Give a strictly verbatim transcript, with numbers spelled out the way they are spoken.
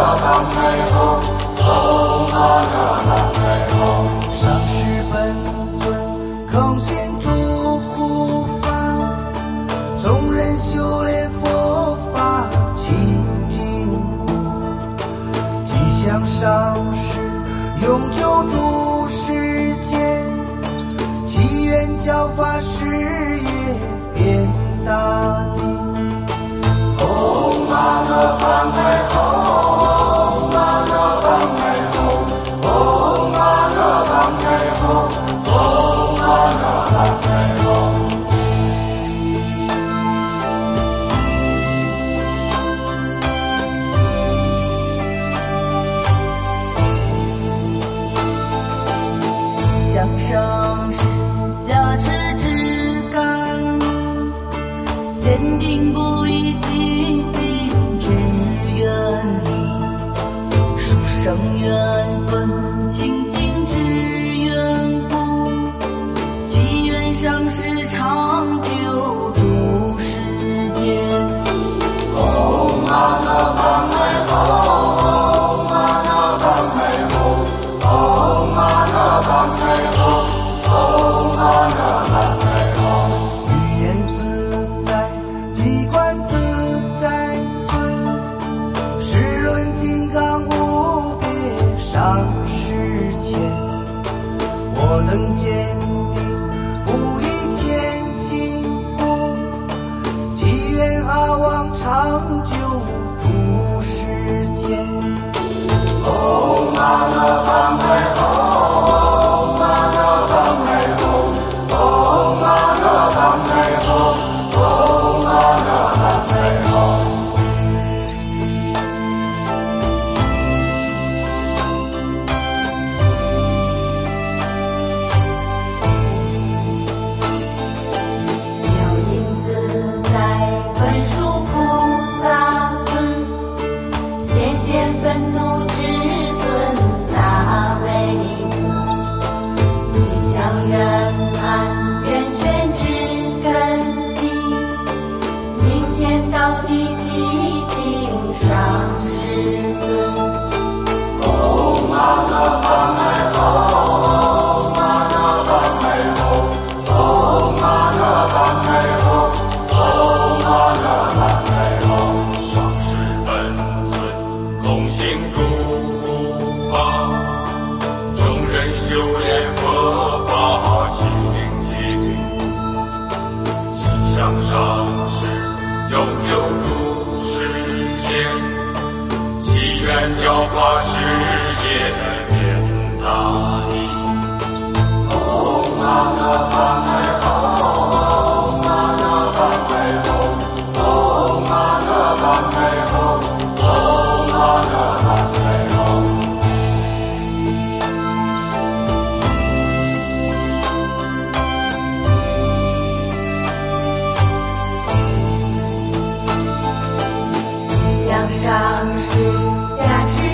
上师本尊空心诸护法，众人修炼佛法清净，吉祥上师永久住世间，祈愿教法事业遍大地。唵嘛呢叭咪吽，嘛呢叭咪吽，唵嘛呢叭咪吽，唵嘛呢叭咪吽。 向上师加持之甘露，坚定不移信心之愿力，殊胜缘分清净之缘故，祈愿上师长久住世间。 唵嘛呢叭咪吽，嘛呢叭咪吽，唵嘛呢叭咪吽，唵嘛呢叭咪吽。语言自在，机关自在尊，世论金刚无别上师前，我能坚定不移前行步，祈愿阿王长久住世间。唵嘛呢叭咪吽，嘛呢叭咪吽，唵嘛呢叭咪吽，唵嘛呢叭咪吽。 妙音自在文殊菩萨尊，显现愤怒之尊大威德，吉祥圆满圆圈之根基，明显到底祈请上师尊。 唵嘛呢叭咪吽，嘛呢叭咪吽，唵嘛呢叭咪吽，唵嘛呢叭咪吽。 上师本尊空行诸护法，众人修炼佛法清净，吉祥上师永久住世间，祈愿教化事业遍大地。 唵嘛呢叭咪吽，嘛呢叭咪吽，唵嘛呢叭咪吽，唵嘛呢叭咪吽。 吉祥上师加持